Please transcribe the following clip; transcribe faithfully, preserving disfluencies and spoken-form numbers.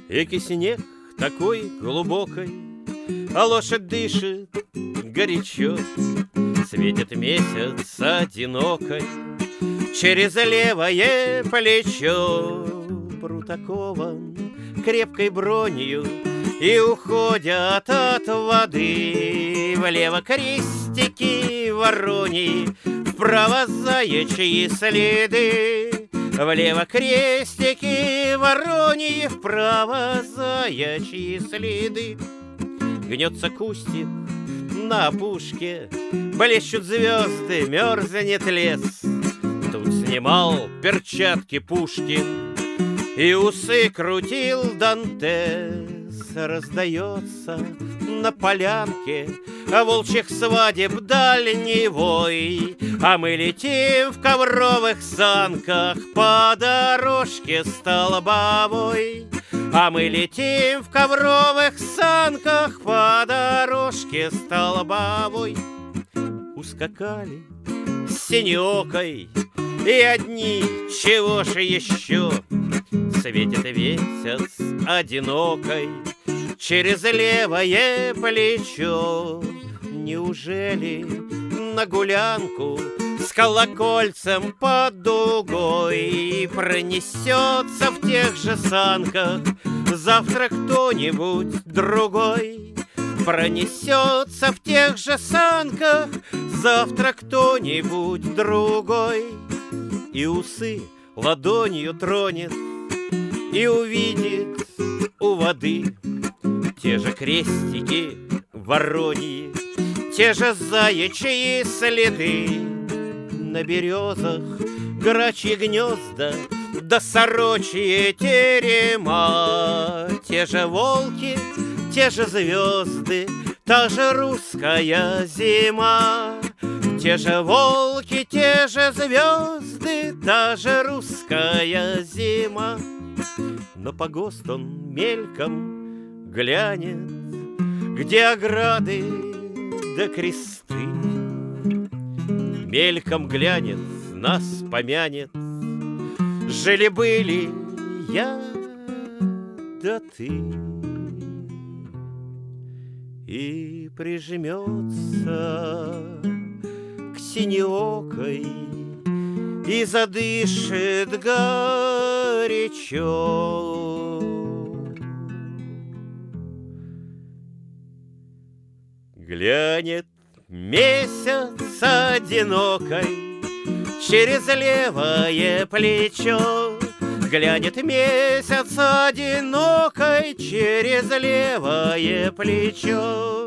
Эки снег такой глубокой, а лошадь дышит горячо. Светит месяц одинокой через левое плечо. Прут окован крепкой бронью и уходят от воды. Влево крестики вороньи, вправо заячьи следы. Влево крестики вороньи, вправо заячьи следы. Гнется кустик на опушке, блещут звезды, мерзнет лес. Тут снимал перчатки Пушкин и усы крутил Дантес. Раздается на полянке волчьих свадеб дальний вой, а мы летим в ковровых санках по дорожке столбовой. А мы летим в ковровых санках по дорожке столбовой. Ускакали с синеокой и одни, чего же еще? Светит месяц одинокой через левое плечо. Неужели на гулянку с колокольцем под дугой пронесется в тех же санках завтра кто-нибудь другой? Пронесется в тех же санках завтра кто-нибудь другой. И усы ладонью тронет и увидит у воды те же крестики вороньи, те же заячьи следы. На березах грачьи гнезда да сорочьи терема. Те же волки, те же звезды, та же русская зима. Те же волки, те же звезды, та же русская зима. Но погост он мельком глянет, где ограды да кресты. Мельком глянет, нас помянет, жили-были я да ты. И прижмется к синеокой и задышит горячо. Глянет месяц одинокой через левое плечо. Глянет месяц одинокой через левое плечо.